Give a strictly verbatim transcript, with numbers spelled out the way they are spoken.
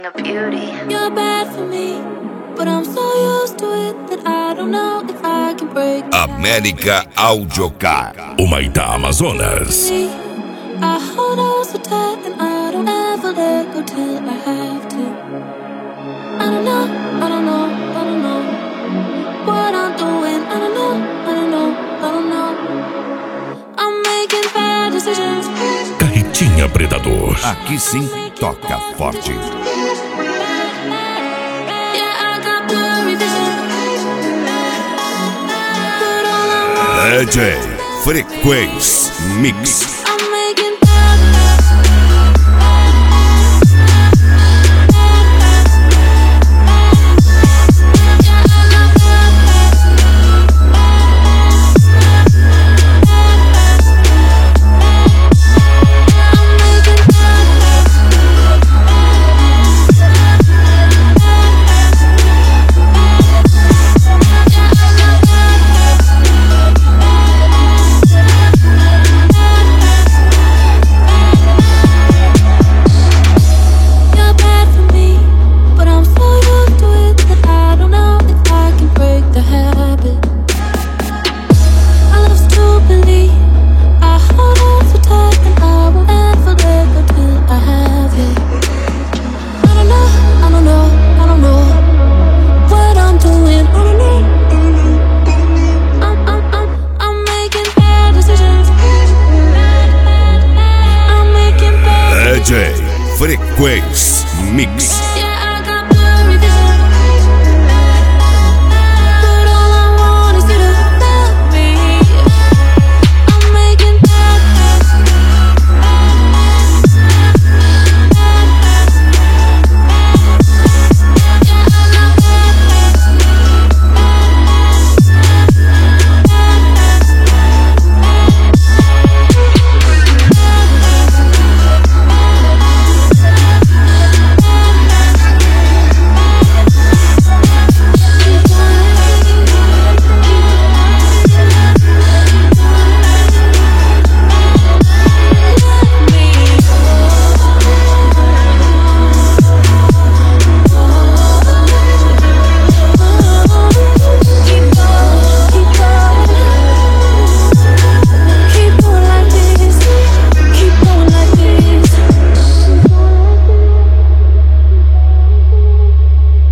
A beauty. You're bad for me, but I'm so used to it that I don't know if I can break. América Audiocar, o Maitá Amazonas. I hold on so tight and I don't ever let go till I have to. I don't know, I don't know, I don't know what I'm doing. I don't know, I don't know, I don't know. I'm making bad decisions. Carretinha Predador. aqui sim toca forte. D J Frequência Mix.